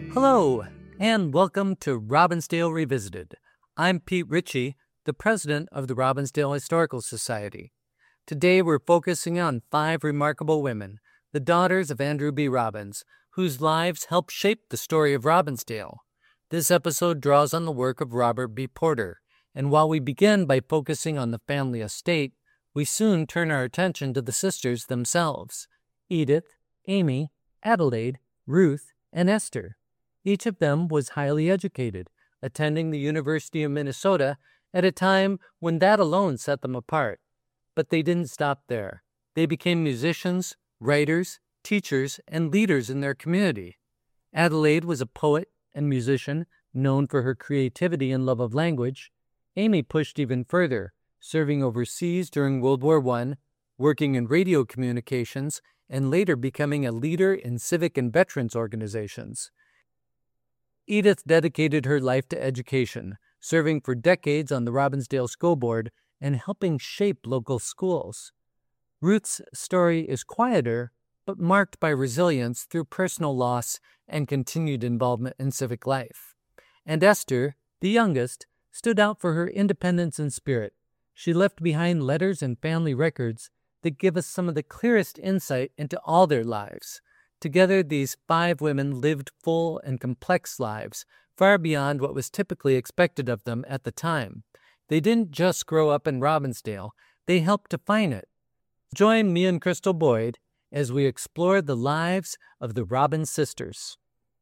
Hello, and welcome to Robbinsdale Revisited. I'm Pete Ritchie, the president of the Robbinsdale Historical Society. Today we're focusing on 5 remarkable women, the daughters of Andrew B. Robbins, whose lives helped shape the story of Robbinsdale. This episode draws on the work of Robert B. Porter, and while we begin by focusing on the family estate, we soon turn our attention to the sisters themselves, Edith, Amy, Adelaide, Ruth, and Esther. Each of them was highly educated, attending the University of Minnesota at a time when that alone set them apart. But they didn't stop there. They became musicians, writers, teachers, and leaders in their community. Adelaide was a poet and musician known for her creativity and love of language. Amy pushed even further, serving overseas during World War I, working in radio communications, and later becoming a leader in civic and veterans organizations. Edith dedicated her life to education, serving for decades on the Robbinsdale School Board and helping shape local schools. Ruth's story is quieter, but marked by resilience through personal loss and continued involvement in civic life. And Esther, the youngest, stood out for her independence and spirit. She left behind letters and family records that give us some of the clearest insight into all their lives. Together, these 5 women lived full and complex lives, far beyond what was typically expected of them at the time. They didn't just grow up in Robbinsdale, they helped define it. Join me and Crystal Boyd as we explore the lives of the Robbins sisters.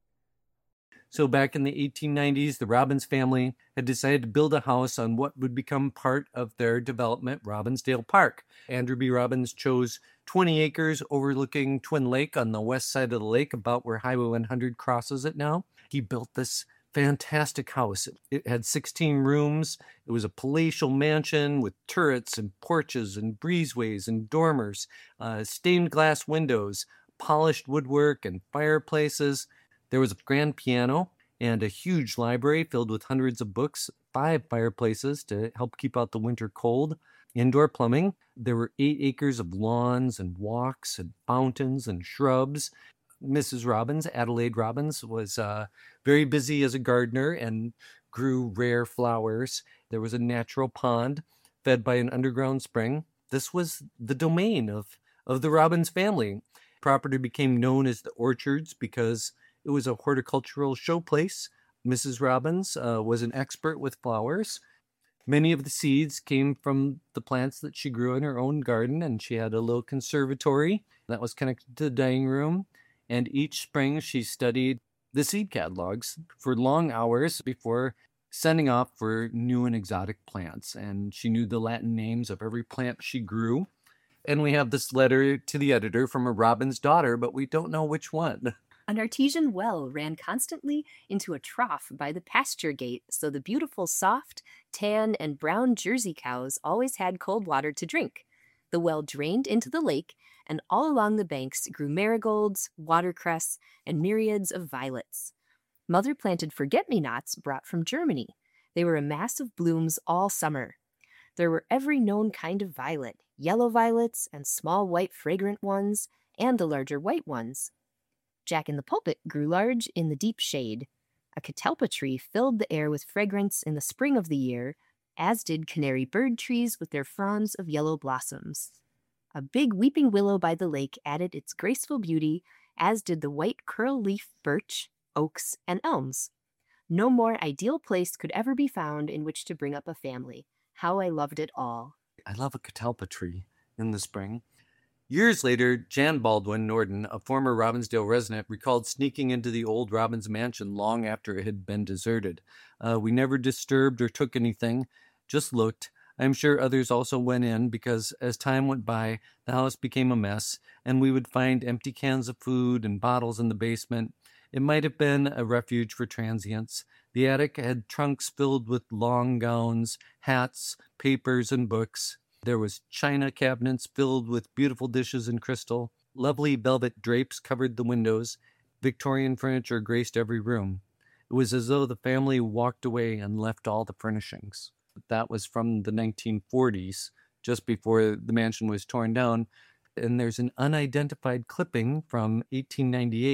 So back in the 1890s, the Robbins family had decided to build a house on what would become part of their development, Robbinsdale Park. Andrew B. Robbins chose 20 acres overlooking Twin Lake on the west side of the lake, about where Highway 100 crosses it now. He built this fantastic house. It had 16 rooms. It was a palatial mansion with turrets and porches and breezeways and dormers, stained glass windows, polished woodwork and fireplaces. There was a grand piano and a huge library filled with hundreds of books, 5 fireplaces to help keep out the winter cold, indoor plumbing. There were 8 acres of lawns and walks and fountains and shrubs. Mrs. Robbins, Adelaide Robbins, was very busy as a gardener and grew rare flowers. There was a natural pond fed by an underground spring. This was the domain of the Robbins family. Property became known as the Orchards because it was a horticultural showplace. Mrs. Robbins was an expert with flowers. Many of the seeds came from the plants that she grew in her own garden, and she had a little conservatory that was connected to the dining room. And each spring she studied the seed catalogs for long hours before sending off for new and exotic plants. And she knew the Latin names of every plant she grew. And we have this letter to the editor from a Robbins daughter, but we don't know which one. An artesian well ran constantly into a trough by the pasture gate, so the beautiful soft, tan, and brown Jersey cows always had cold water to drink. The well drained into the lake, and all along the banks grew marigolds, watercress, and myriads of violets. Mother planted forget-me-nots brought from Germany. They were a mass of blooms all summer. There were every known kind of violet, yellow violets and small white fragrant ones, and the larger white ones. Jack in the Pulpit grew large in the deep shade. A catalpa tree filled the air with fragrance in the spring of the year, as did canary bird trees with their fronds of yellow blossoms. A big weeping willow by the lake added its graceful beauty, as did the white curl-leaf birch, oaks, and elms. No more ideal place could ever be found in which to bring up a family. How I loved it all. I love a catalpa tree in the spring. Years later, Jan Baldwin Norden, a former Robbinsdale resident, recalled sneaking into the old Robbins mansion long after it had been deserted. We never disturbed or took anything, just looked. I'm sure others also went in because as time went by, the house became a mess, and we would find empty cans of food and bottles in the basement. It might have been a refuge for transients. The attic had trunks filled with long gowns, hats, papers, and books. There was china cabinets filled with beautiful dishes and crystal. Lovely velvet drapes covered the windows. Victorian furniture graced every room. It was as though the family walked away and left all the furnishings. That was from the 1940s, just before the mansion was torn down. And there's an unidentified clipping from 1898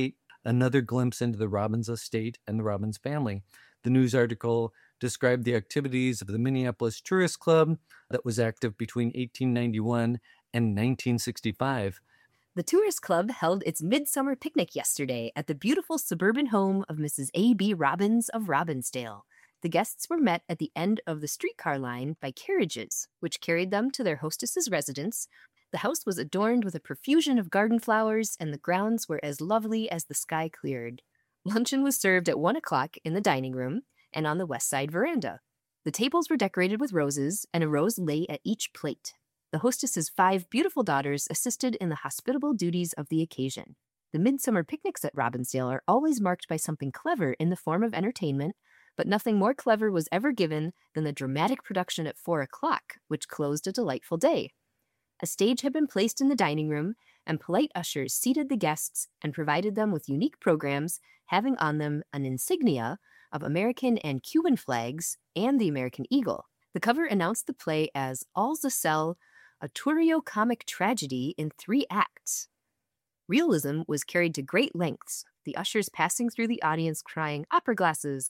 another glimpse into the Robbins estate and the Robbins family. The news article described the activities of the Minneapolis Tourist Club that was active between 1891 and 1965. The Tourist Club held its midsummer picnic yesterday at the beautiful suburban home of Mrs. A.B. Robbins of Robbinsdale. The guests were met at the end of the streetcar line by carriages, which carried them to their hostess's residence. The house was adorned with a profusion of garden flowers, and the grounds were as lovely as the sky cleared. Luncheon was served at 1 o'clock in the dining room and on the west side veranda. The tables were decorated with roses, and a rose lay at each plate. The hostess's 5 beautiful daughters assisted in the hospitable duties of the occasion. The midsummer picnics at Robbinsdale are always marked by something clever in the form of entertainment, but nothing more clever was ever given than the dramatic production at 4 o'clock, which closed a delightful day. A stage had been placed in the dining room, and polite ushers seated the guests and provided them with unique programs having on them an insignia of American and Cuban flags and the American eagle. The cover announced the play as All's a Sell, a Turio-comic tragedy in 3 acts. Realism was carried to great lengths, the ushers passing through the audience crying opera glasses,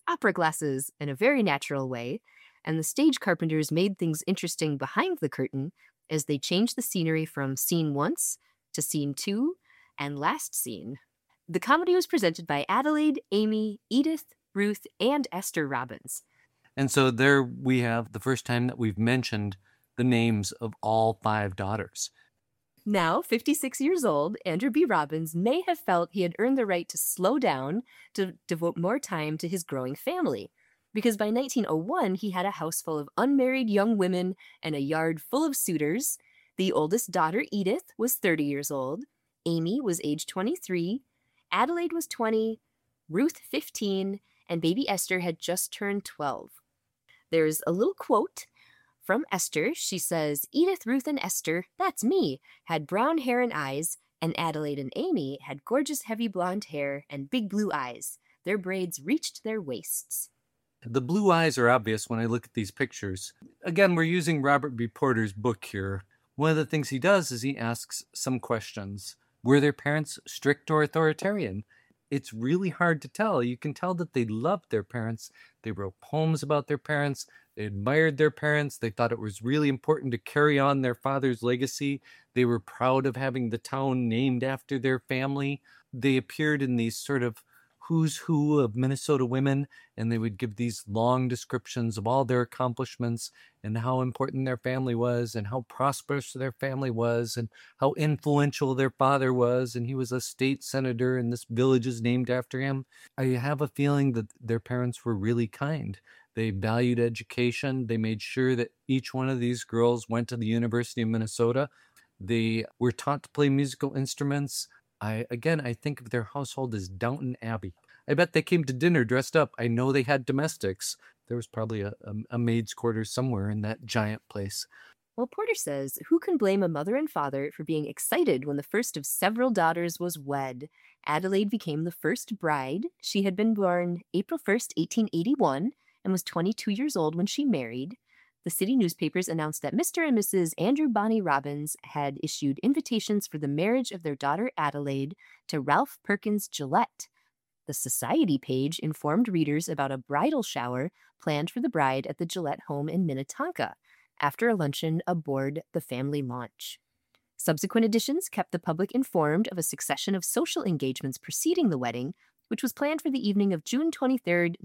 in a very natural way, and the stage carpenters made things interesting behind the curtain as they changed the scenery from scene 1 to scene 2 and last scene. The comedy was presented by Adelaide, Amy, Edith, Ruth, and Esther Robbins. And so there we have the first time that we've mentioned the names of all 5 daughters. Now, 56 years old, Andrew B. Robbins may have felt he had earned the right to slow down to devote more time to his growing family, because by 1901 he had a house full of unmarried young women and a yard full of suitors. The oldest daughter, Edith, was 30 years old, Amy was age 23, Adelaide was 20, Ruth 15, and baby Esther had just turned 12. There's a little quote from Esther. She says, Edith, Ruth, and Esther, that's me, had brown hair and eyes, and Adelaide and Amy had gorgeous heavy blonde hair and big blue eyes. Their braids reached their waists. The blue eyes are obvious when I look at these pictures. Again, we're using Robert B. Porter's book here. One of the things he does is he asks some questions. Were their parents strict or authoritarian? It's really hard to tell. You can tell that they loved their parents. They wrote poems about their parents. They admired their parents. They thought it was really important to carry on their father's legacy. They were proud of having the town named after their family. They appeared in these sort of who's who of Minnesota women, and they would give these long descriptions of all their accomplishments and how important their family was and how prosperous their family was and how influential their father was, and he was a state senator and this village is named after him. I have a feeling that their parents were really kind. They valued education. They made sure that each one of these girls went to the University of Minnesota. They were taught to play musical instruments. I think of their household as Downton Abbey. I bet they came to dinner dressed up. I know they had domestics. There was probably a maid's quarters somewhere in that giant place. Well, Porter says, who can blame a mother and father for being excited when the first of several daughters was wed? Adelaide became the first bride. She had been born April 1st, 1881, and was 22 years old when she married. The city newspapers announced that Mr. and Mrs. Andrew Bonney Robbins had issued invitations for the marriage of their daughter Adelaide to Ralph Perkins Gillette. The society page informed readers about a bridal shower planned for the bride at the Gillette home in Minnetonka after a luncheon aboard the family launch. Subsequent editions kept the public informed of a succession of social engagements preceding the wedding, which was planned for the evening of June 23,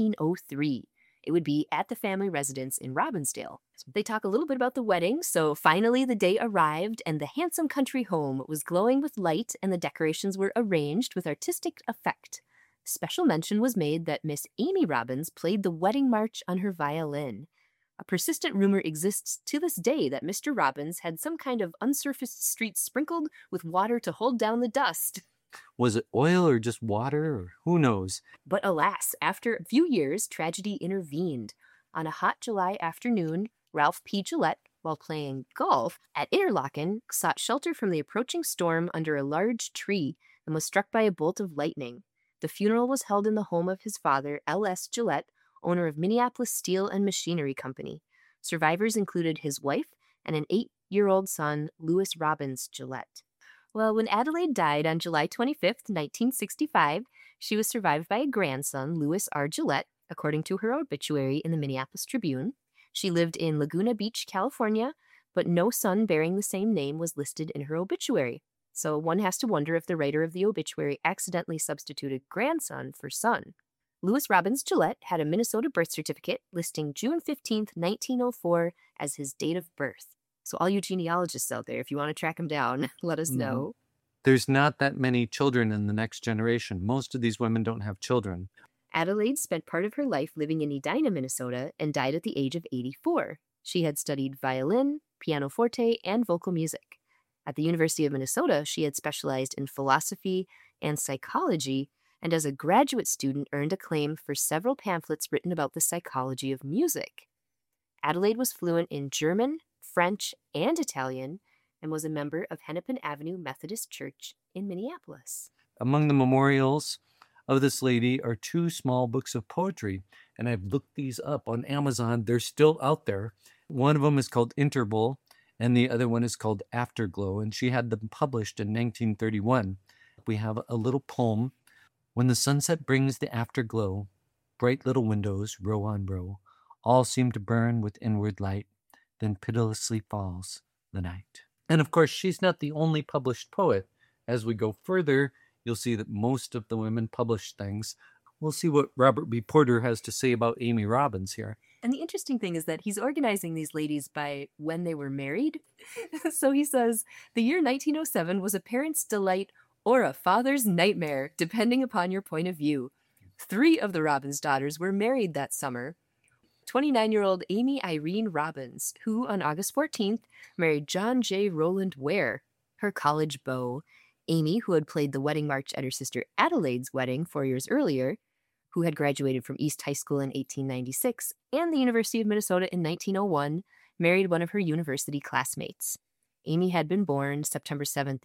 1903. It would be at the family residence in Robbinsdale. They talk a little bit about the wedding. So finally the day arrived and the handsome country home was glowing with light and the decorations were arranged with artistic effect. Special mention was made that Miss Amy Robbins played the wedding march on her violin. A persistent rumor exists to this day that Mr. Robbins had some kind of unsurfaced street sprinkled with water to hold down the dust. Was it oil or just water, or who knows? But alas, after a few years, tragedy intervened. On a hot July afternoon, Ralph P. Gillette, while playing golf at Interlaken, sought shelter from the approaching storm under a large tree and was struck by a bolt of lightning. The funeral was held in the home of his father, L.S. Gillette, owner of Minneapolis Steel and Machinery Company. Survivors included his wife and an 8-year-old son, Louis Robbins Gillette. Well, when Adelaide died on July 25th, 1965, she was survived by a grandson, Louis R. Gillette, according to her obituary in the Minneapolis Tribune. She lived in Laguna Beach, California, but no son bearing the same name was listed in her obituary. So one has to wonder if the writer of the obituary accidentally substituted grandson for son. Louis Robbins Gillette had a Minnesota birth certificate listing June 15th, 1904 as his date of birth. So all you genealogists out there, if you want to track him down, let us know. There's not that many children in the next generation. Most of these women don't have children. Adelaide spent part of her life living in Edina, Minnesota, and died at the age of 84. She had studied violin, pianoforte, and vocal music. At the University of Minnesota, she had specialized in philosophy and psychology, and as a graduate student earned acclaim for several pamphlets written about the psychology of music. Adelaide was fluent in German, French, and Italian, and was a member of Hennepin Avenue Methodist Church in Minneapolis. Among the memorials of this lady are 2 small books of poetry, and I've looked these up on Amazon. They're still out there. One of them is called Interval, and the other one is called Afterglow, and she had them published in 1931. We have a little poem. When the sunset brings the afterglow, bright little windows, row on row, all seem to burn with inward light, then pitilessly falls the night. And of course, she's not the only published poet. As we go further, you'll see that most of the women published things. We'll see what Robert B. Porter has to say about Amy Robbins here. And the interesting thing is that he's organizing these ladies by when they were married. So he says, the year 1907 was a parent's delight or a father's nightmare, depending upon your point of view. 3 of the Robbins daughters were married that summer. 29-year-old Amy Irene Robbins, who on August 14th married John J. Rowland Ware, her college beau. Amy, who had played the wedding march at her sister Adelaide's wedding 4 years earlier, who had graduated from East High School in 1896 and the University of Minnesota in 1901, married one of her university classmates. Amy had been born September 7,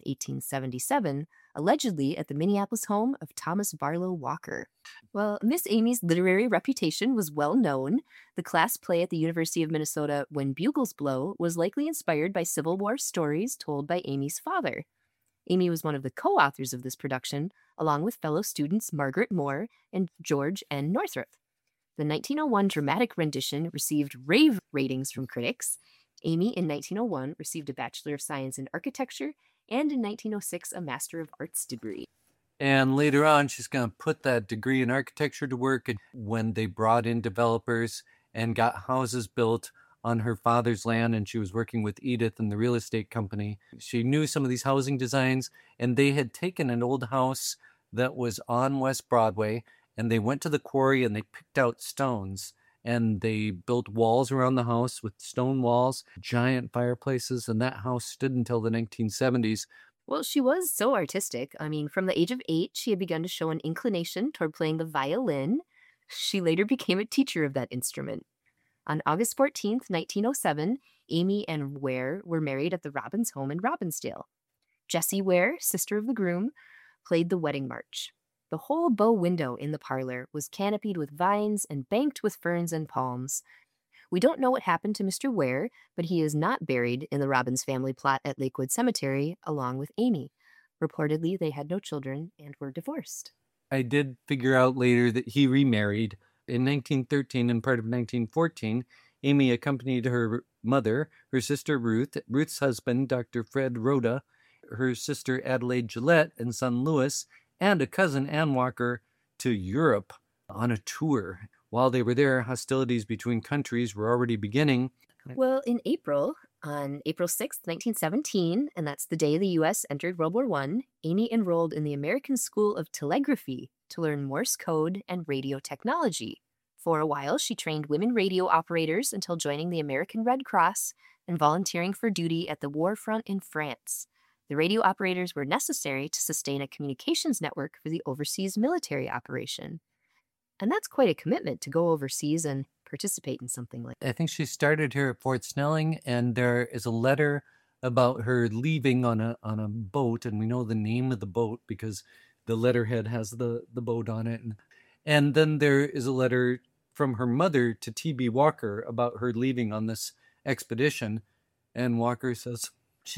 1877, allegedly at the Minneapolis home of Thomas Barlow Walker. Well, Miss Amy's literary reputation was well known. The class play at the University of Minnesota, When Bugles Blow, was likely inspired by Civil War stories told by Amy's father. Amy was one of the co-authors of this production, along with fellow students Margaret Moore and George N. Northrup. The 1901 dramatic rendition received rave ratings from critics. Amy, in 1901, received a Bachelor of Science in Architecture and in 1906 a Master of Arts degree. And later on, she's going to put that degree in architecture to work when they brought in developers and got houses built on her father's land, and she was working with Edith and the real estate company. She knew some of these housing designs, and they had taken an old house that was on West Broadway, and they went to the quarry and they picked out stones, and they built walls around the house with stone walls, giant fireplaces, and that house stood until the 1970s. Well, she was so artistic. I mean, from the age of 8, she had begun to show an inclination toward playing the violin. She later became a teacher of that instrument. On August 14th, 1907, Amy and Ware were married at the Robbins home in Robbinsdale. Jessie Ware, sister of the groom, played the wedding march. The whole bow window in the parlor was canopied with vines and banked with ferns and palms. We don't know what happened to Mr. Ware, but he is not buried in the Robbins family plot at Lakewood Cemetery along with Amy. Reportedly, they had no children and were divorced. I did figure out later that he remarried. In 1913 and part of 1914, Amy accompanied her mother, her sister Ruth, Ruth's husband, Dr. Fred Rhoda, her sister Adelaide Gillette, and son Louis, and a cousin, Ann Walker, to Europe on a tour. While they were there, hostilities between countries were already beginning. Well, in April, on April 6th, 1917, and that's the day the U.S. entered World War I, Amy enrolled in the American School of Telegraphy to learn Morse code and radio technology. For a while, she trained women radio operators until joining the American Red Cross and volunteering for duty at the war front in France. The radio operators were necessary to sustain a communications network for the overseas military operation. And that's quite a commitment to go overseas and participate in something like that. I think she started here at Fort Snelling, and there is a letter about her leaving on a boat, and we know the name of the boat because the letterhead has the boat on it. And then there is a letter from her mother to T.B. Walker about her leaving on this expedition, and Walker says she's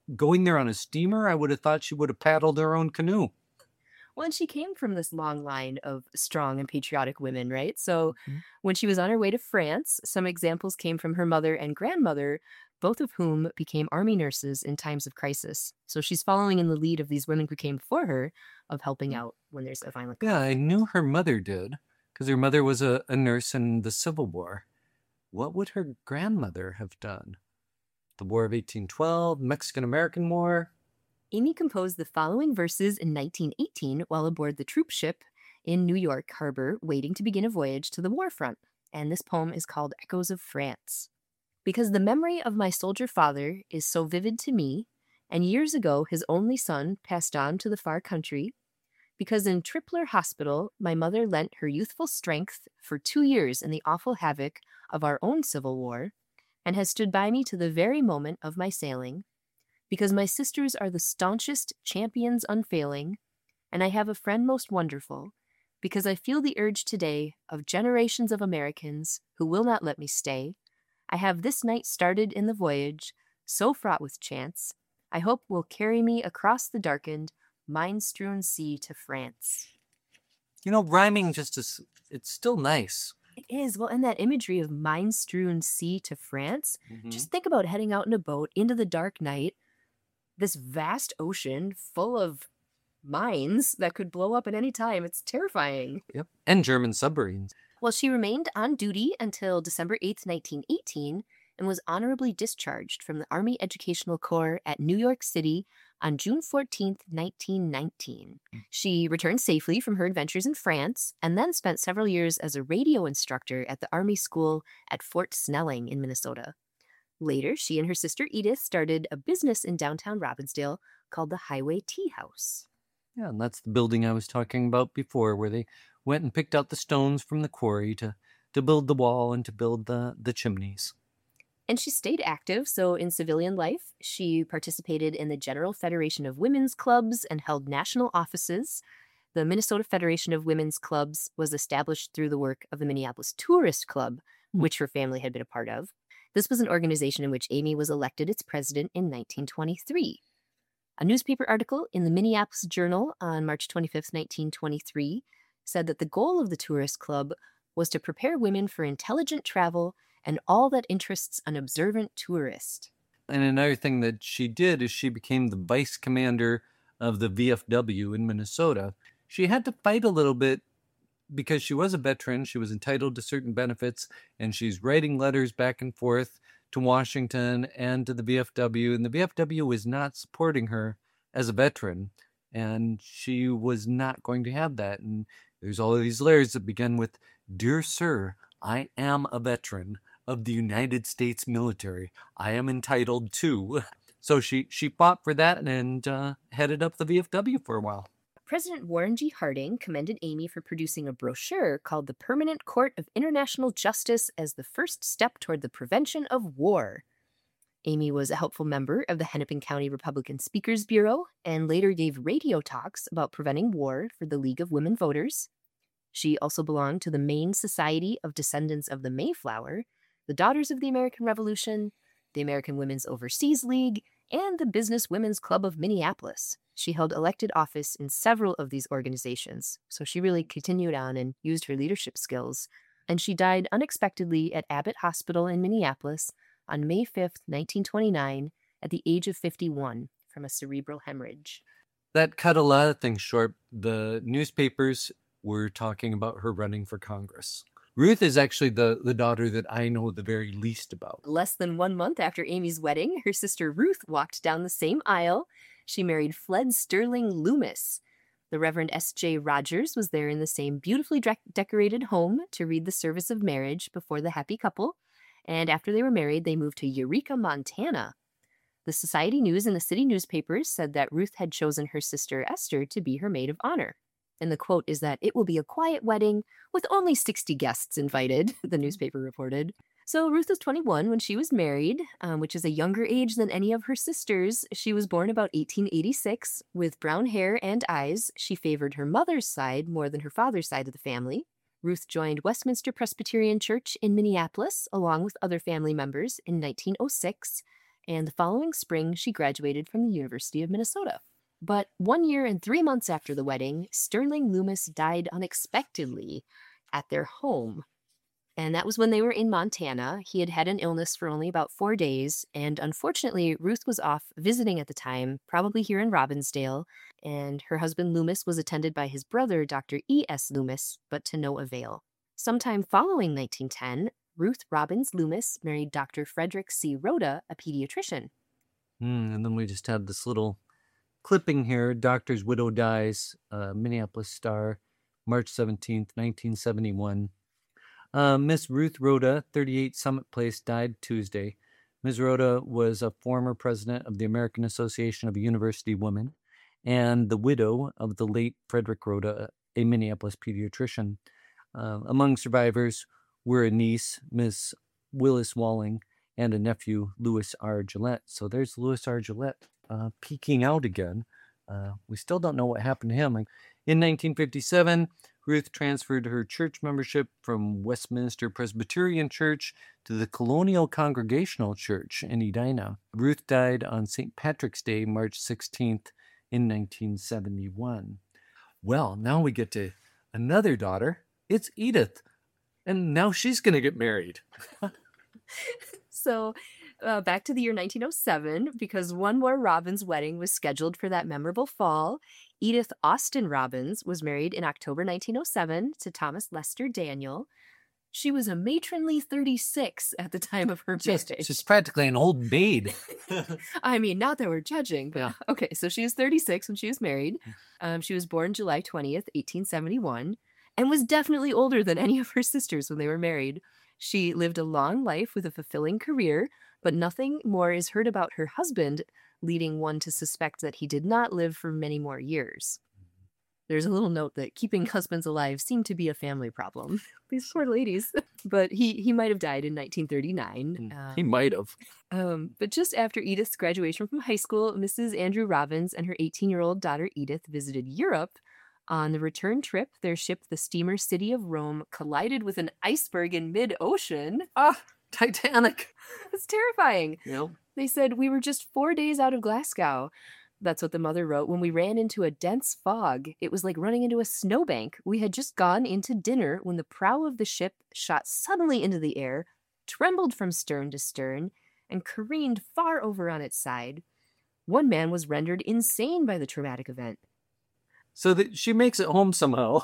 going there on a steamer? I would have thought she would have paddled her own canoe. Well, and she came from this long line of strong and patriotic women, right? So Mhm. when she was on her way to France, some examples came from her mother and grandmother, both of whom became army nurses in times of crisis. So she's following in the lead of these women who came before her of helping out when there's a violent Yeah, conflict. I knew her mother did, because her mother was a nurse in the Civil War. What would her grandmother have done? The War of 1812, Mexican-American War? Amy composed the following verses in 1918 while aboard the troop ship in New York Harbor, waiting to begin a voyage to the war front. And this poem is called Echoes of France. Because the memory of my soldier father is so vivid to me, and years ago his only son passed on to the far country, because in Tripler Hospital my mother lent her youthful strength for 2 years in the awful havoc of our own Civil War, and has stood by me to the very moment of my sailing, because my sisters are the staunchest champions unfailing, and I have a friend most wonderful, because I feel the urge today of generations of Americans who will not let me stay. I have this night started in the voyage, so fraught with chance, I hope will carry me across the darkened, mine-strewn sea to France. You know, rhyming just is, it's still nice. It is. Well, and that imagery of mine-strewn sea to France, Mhm. just think about heading out in a boat into the dark night, this vast ocean full of mines that could blow up at any time. It's terrifying. Yep. And German submarines. Well, she remained on duty until December 8th, 1918, and was honorably discharged from the Army Educational Corps at New York City on June 14th, 1919. She returned safely from her adventures in France and then spent several years as a radio instructor at the Army School at Fort Snelling in Minnesota. Later, she and her sister Edith started a business in downtown Robbinsdale called the Highway Tea House. Yeah, and that's the building I was talking about before, where they went and picked out the stones from the quarry to build the wall and to build the chimneys. And she stayed active, so in civilian life, she participated in the General Federation of Women's Clubs and held national offices. The Minnesota Federation of Women's Clubs was established through the work of the Minneapolis Tourist Club, which her family had been a part of. This was an organization in which Amy was elected its president in 1923. A newspaper article in the Minneapolis Journal on March 25th, 1923, said that the goal of the Tourist Club was to prepare women for intelligent travel and all that interests an observant tourist. And another thing that she did is she became the vice commander of the VFW in Minnesota. She had to fight a little bit because she was a veteran. She was entitled to certain benefits, and she's writing letters back and forth to Washington and to the VFW, and the VFW was not supporting her as a veteran, and she was not going to have that. And there's all of these letters that begin with, "Dear Sir, I am a veteran of the United States military. I am entitled to." So she fought for that and headed up the VFW for a while. President Warren G. Harding commended Amy for producing a brochure called The Permanent Court of International Justice as the first step toward the prevention of war. Amy was a helpful member of the Hennepin County Republican Speakers Bureau and later gave radio talks about preventing war for the League of Women Voters. She also belonged to the Maine Society of Descendants of the Mayflower, the Daughters of the American Revolution, the American Women's Overseas League, and the Business Women's Club of Minneapolis. She held elected office in several of these organizations, so she really continued on and used her leadership skills. And she died unexpectedly at Abbott Hospital in Minneapolis on May 5th, 1929, at the age of 51 from a cerebral hemorrhage. That cut a lot of things short. The newspapers were talking about her running for Congress. Ruth is actually the daughter that I know the very least about. Less than 1 month after Amy's wedding, her sister Ruth walked down the same aisle. She married Fled Sterling Loomis. The Reverend S.J. Rogers was there in the same beautifully decorated home to read the service of marriage before the happy couple. And after they were married, they moved to Eureka, Montana. The Society News and the city newspapers said that Ruth had chosen her sister Esther to be her maid of honor. And the quote is that it will be a quiet wedding with only 60 guests invited, the newspaper reported. So Ruth was 21 when she was married, which is a younger age than any of her sisters. She was born about 1886 with brown hair and eyes. She favored her mother's side more than her father's side of the family. Ruth joined Westminster Presbyterian Church in Minneapolis along with other family members in 1906. And the following spring, she graduated from the University of Minnesota. But 1 year and 3 months after the wedding, Sterling Loomis died unexpectedly at their home. And that was when they were in Montana. He had had an illness for only about 4 days. And unfortunately, Ruth was off visiting at the time, probably here in Robbinsdale. And her husband Loomis was attended by his brother, Dr. E.S. Loomis, but to no avail. Sometime following 1910, Ruth Robbins Loomis married Dr. Frederick C. Rhoda, a pediatrician. And then we just have this little clipping here. Doctor's widow dies, Minneapolis Star, March 17th, 1971. Miss Ruth Rhoda, 38 Summit Place, died Tuesday. Ms. Rhoda was a former president of the American Association of University Women and the widow of the late Frederick Rhoda, a Minneapolis pediatrician. Among survivors were a niece, Miss Willis Walling, and a nephew, Louis R. Gillette. So there's Louis R. Gillette peeking out again. We still don't know what happened to him. In 1957, Ruth transferred her church membership from Westminster Presbyterian Church to the Colonial Congregational Church in Edina. Ruth died on St. Patrick's Day, March 16th, in 1971. Well, now we get to another daughter. It's Edith. And now she's going to get married. So back to the year 1907, because one more Robbins wedding was scheduled for that memorable fall. Edith Austin Robbins was married in October 1907 to Thomas Lester Daniel. She was a matronly 36 at the time of her marriage. She's practically an old maid. I mean, not that we're judging, but okay, so she was 36 when she was married. She was born July 20th, 1871, and was definitely older than any of her sisters when they were married. She lived a long life with a fulfilling career, but nothing more is heard about her husband, leading one to suspect that he did not live for many more years. There's a little note that keeping husbands alive seemed to be a family problem. These poor ladies. But he might have died in 1939. He might have. But just after Edith's graduation from high school, Mrs. Andrew Robbins and her 18-year-old daughter Edith visited Europe. On the return trip, their ship, the steamer City of Rome, collided with an iceberg in mid-ocean. Titanic. It's terrifying. Yep. They said, "We were just 4 days out of Glasgow." That's what the mother wrote. "When we ran into a dense fog, it was like running into a snowbank. We had just gone into dinner when the prow of the ship shot suddenly into the air, trembled from stern to stern, and careened far over on its side. One man was rendered insane by the traumatic event." So that she makes it home somehow.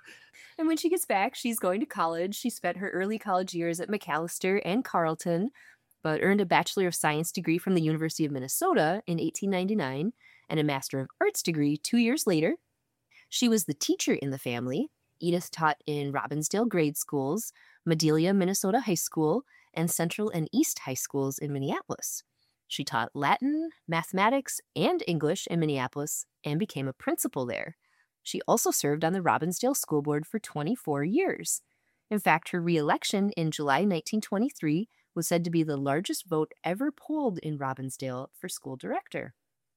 And when she gets back, she's going to college. She spent her early college years at Macalester and Carleton, but earned a Bachelor of Science degree from the University of Minnesota in 1899 and a Master of Arts degree 2 years later. She was the teacher in the family. Edith taught in Robbinsdale grade schools, Madelia, Minnesota High School, and Central and East High Schools in Minneapolis. She taught Latin, mathematics, and English in Minneapolis and became a principal there. She also served on the Robbinsdale School Board for 24 years. In fact, her re-election in July 1923 was said to be the largest vote ever polled in Robbinsdale for school director.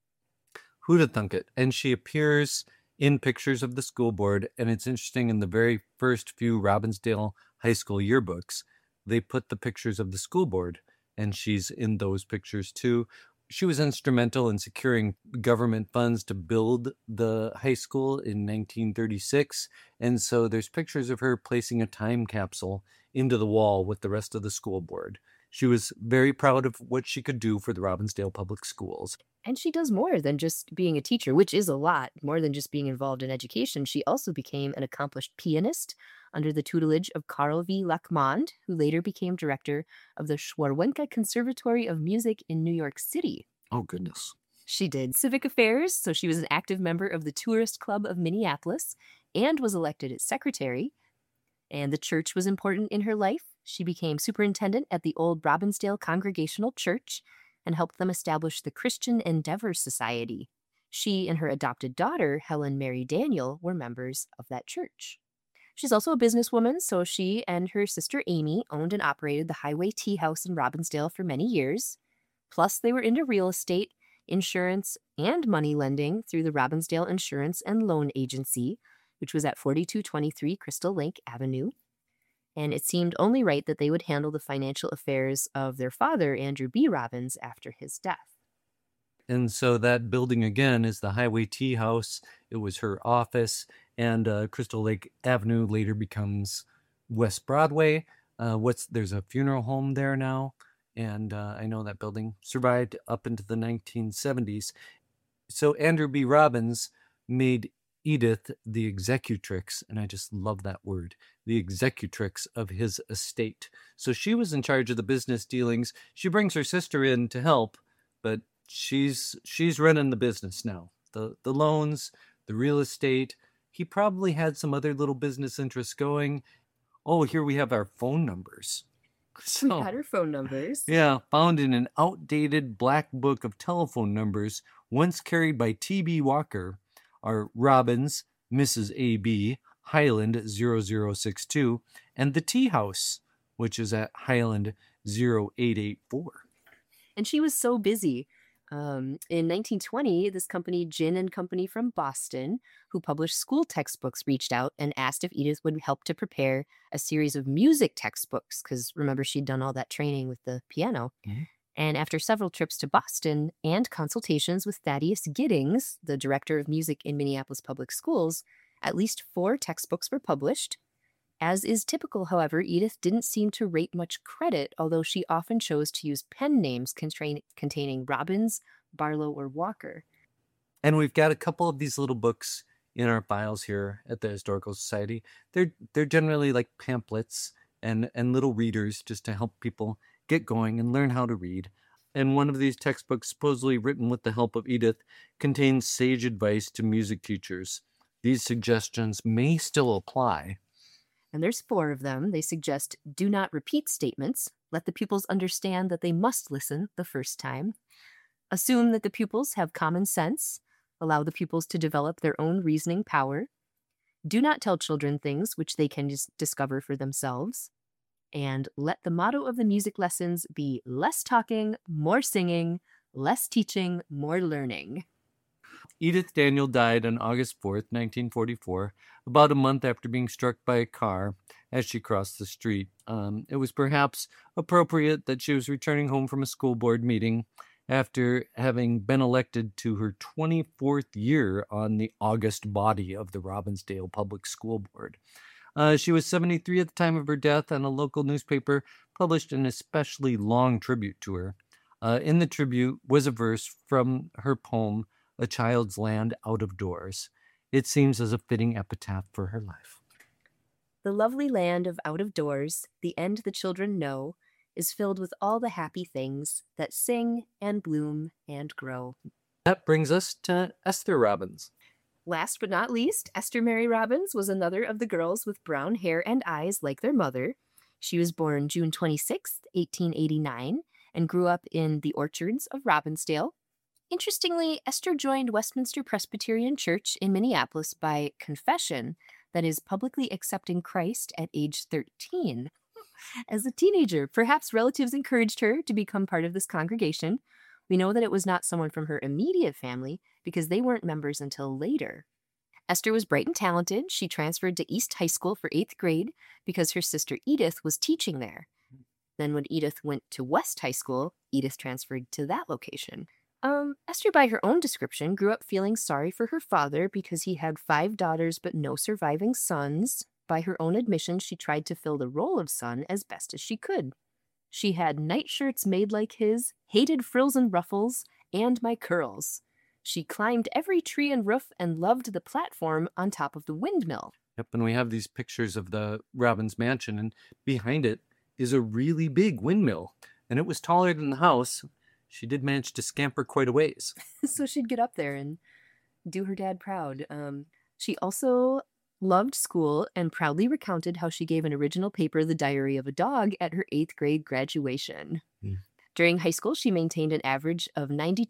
Who'd have thunk it? And she appears in pictures of the school board, and it's interesting, in the very first few Robbinsdale High School yearbooks, they put the pictures of the school board, and she's in those pictures too. She was instrumental in securing government funds to build the high school in 1936, and so there's pictures of her placing a time capsule into the wall with the rest of the school board. She was very proud of what she could do for the Robbinsdale Public Schools. And she does more than just being a teacher, which is a lot, more than just being involved in education. She also became an accomplished pianist under the tutelage of Carl V. Lachmand, who later became director of the Schwarwenka Conservatory of Music in New York City. Oh, goodness. She did civic affairs, so she was an active member of the Tourist Club of Minneapolis and was elected its secretary. And the church was important in her life. She became superintendent at the old Robbinsdale Congregational Church and helped them establish the Christian Endeavor Society. She and her adopted daughter, Helen Mary Daniel, were members of that church. She's also a businesswoman, so she and her sister Amy owned and operated the Highway Tea House in Robbinsdale for many years. Plus, they were into real estate, insurance, and money lending through the Robbinsdale Insurance and Loan Agency, which was at 4223 Crystal Lake Avenue. and it seemed only right that they would handle the financial affairs of their father, Andrew B. Robbins, after his death. And so that building again is the Highway Tea House. It was her office, and Crystal Lake Avenue later becomes West Broadway. There's a funeral home there now, and I know that building survived up into the 1970s. So Andrew B. Robbins made Edith the executrix, and I just love that word, the executrix of his estate. So she was in charge of the business dealings. She brings her sister in to help, but she's running the business now. The loans, the real estate. He probably had some other little business interests going. Oh, here we have our phone numbers. We got her phone numbers. Yeah, found in an outdated black book of telephone numbers once carried by T.B. Walker are Robbins, Mrs. A.B., Highland 0062, and the Tea House, which is at Highland 0884. And she was so busy. In 1920, this company, Gin and Company from Boston, who published school textbooks, reached out and asked if Edith would help to prepare a series of music textbooks, because remember, she'd done all that training with the piano. Mm-hmm. And after several trips to Boston and consultations with Thaddeus Giddings, the director of music in Minneapolis Public Schools, at least 4 textbooks were published. As is typical, however, Edith didn't seem to rate much credit, although she often chose to use pen names containing Robbins, Barlow, or Walker. And we've got a couple of these little books in our files here at the Historical Society. They're generally like pamphlets and little readers just to help people get going and learn how to read. And one of these textbooks, supposedly written with the help of Edith, contains sage advice to music teachers. These suggestions may still apply. And there's 4 of them. They suggest do not repeat statements. Let the pupils understand that they must listen the first time. Assume that the pupils have common sense. Allow the pupils to develop their own reasoning power. Do not tell children things which they can discover for themselves. And let the motto of the music lessons be less talking, more singing, less teaching, more learning. Edith Daniel died on August 4th, 1944, about a month after being struck by a car as she crossed the street. It was perhaps appropriate that she was returning home from a school board meeting after having been elected to her 24th year on the august body of the Robbinsdale Public School Board. She was 73 at the time of her death, and a local newspaper published an especially long tribute to her. In the tribute was a verse from her poem, A Child's Land Out of Doors. It seems as a fitting epitaph for her life. The lovely land of out of doors, the end the children know, is filled with all the happy things that sing and bloom and grow. That brings us to Esther Robbins. Last but not least, Esther Mary Robbins was another of the girls with brown hair and eyes like their mother. She was born June 26, 1889, and grew up in the orchards of Robbinsdale. Interestingly, Esther joined Westminster Presbyterian Church in Minneapolis by confession, that is, publicly accepting Christ at age 13. As a teenager, perhaps relatives encouraged her to become part of this congregation. We know that it was not someone from her immediate family because they weren't members until later. Esther was bright and talented. She transferred to East High School for 8th grade because her sister Edith was teaching there. Then when Edith went to West High School, Edith transferred to that location. Esther, by her own description, grew up feeling sorry for her father because he had 5 daughters but no surviving sons. By her own admission, she tried to fill the role of son as best as she could. She had nightshirts made like his, hated frills and ruffles, and my curls. She climbed every tree and roof and loved the platform on top of the windmill. Yep, and we have these pictures of the Robbins mansion, and behind it is a really big windmill, and it was taller than the house. She did manage to scamper quite a ways. So she'd get up there and do her dad proud. She also loved school and proudly recounted how she gave an original paper, The Diary of a Dog, at her 8th grade graduation. During high school, she maintained an average of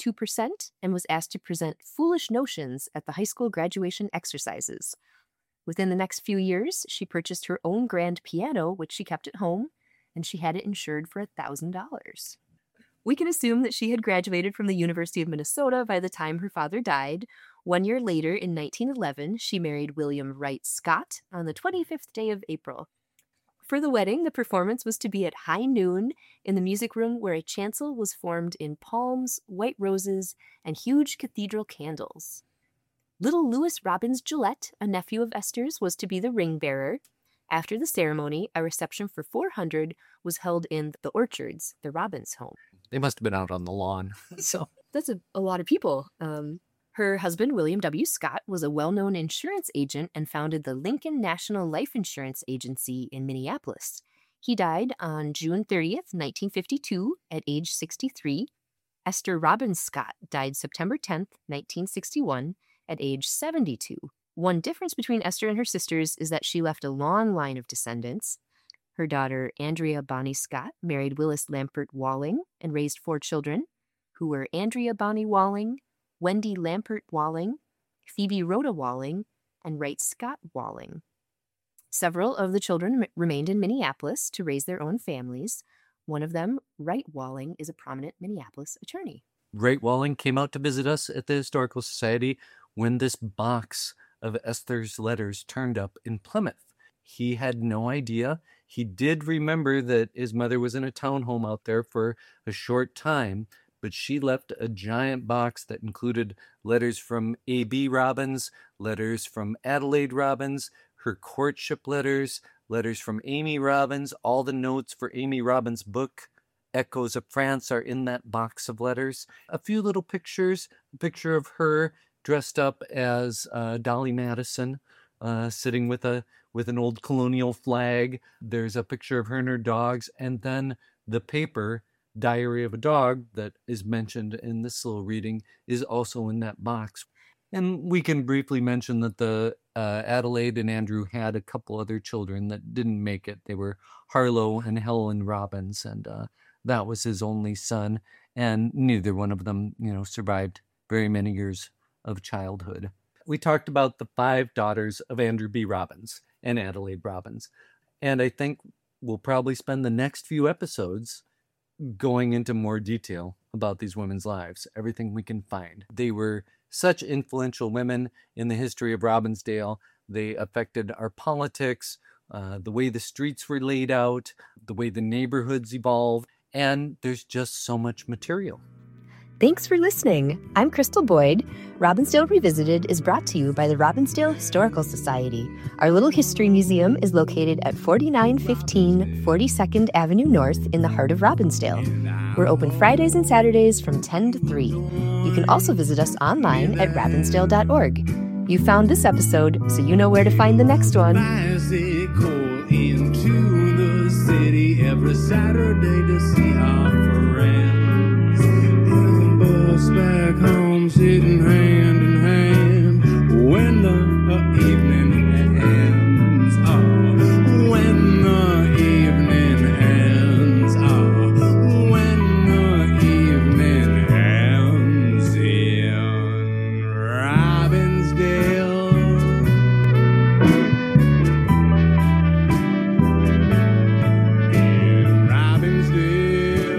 92% and was asked to present foolish notions at the high school graduation exercises. Within the next few years, she purchased her own grand piano, which she kept at home, and she had it insured for $1,000. We can assume that she had graduated from the University of Minnesota by the time her father died. 1 year later, in 1911, she married William Wright Scott on the 25th day of April. For the wedding, the performance was to be at high noon in the music room where a chancel was formed in palms, white roses, and huge cathedral candles. Little Louis Robbins Gillette, a nephew of Esther's, was to be the ring bearer. After the ceremony, a reception for 400 was held in the Orchards, the Robbins home. They must have been out on the lawn. So That's a lot of people. Her husband, William W. Scott, was a well-known insurance agent and founded the Lincoln National Life Insurance Agency in Minneapolis. He died on June 30th, 1952, at age 63. Esther Robbins Scott died September 10th, 1961, at age 72. One difference between Esther and her sisters is that she left a long line of descendants. Her daughter, Andrea Bonnie Scott, married Willis Lampert Walling and raised 4 children, who were Andrea Bonnie Walling, Wendy Lampert Walling, Phoebe Rhoda Walling, and Wright Scott Walling. Several of the children remained in Minneapolis to raise their own families. One of them, Wright Walling, is a prominent Minneapolis attorney. Wright Walling came out to visit us at the Historical Society when this box of Esther's letters turned up in Plymouth. He had no idea. He did remember that his mother was in a townhome out there for a short time, but she left a giant box that included letters from A.B. Robbins, letters from Adelaide Robbins, her courtship letters, letters from Amy Robbins. All the notes for Amy Robbins' book, Echoes of France, are in that box of letters. A few little pictures, a picture of her dressed up as Dolly Madison, sitting with an old colonial flag. There's a picture of her and her dogs, and then the paper Diary of a Dog that is mentioned in this little reading is also in that box. And we can briefly mention that the Adelaide and Andrew had a couple other children that didn't make it. They were Harlow and Helen Robbins, and that was his only son, and neither one of them, survived very many years of childhood. We talked about the 5 daughters of Andrew B. Robbins and Adelaide Robbins, and I think we'll probably spend the next few episodes going into more detail about these women's lives, everything we can find. They were such influential women in the history of Robbinsdale. They affected our politics, the way the streets were laid out, the way the neighborhoods evolved, and there's just so much material. Thanks for listening. I'm Crystal Boyd. Robbinsdale Revisited is brought to you by the Robbinsdale Historical Society. Our little history museum is located at 4915 42nd Avenue North in the heart of Robbinsdale. We're open Fridays and Saturdays from 10 to 3. You can also visit us online at robbinsdale.org. You found this episode, so you know where to find the next one. Bicycle into the city every Saturday to see our friends. Bus back home, sitting hand in hand when the evening ends. Oh, when the evening ends. Oh, when the evening ends in Robbinsdale. In Robbinsdale.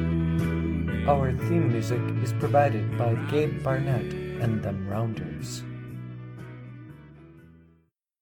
Our theme music is provided by Gabe Barnett and Them Rounders.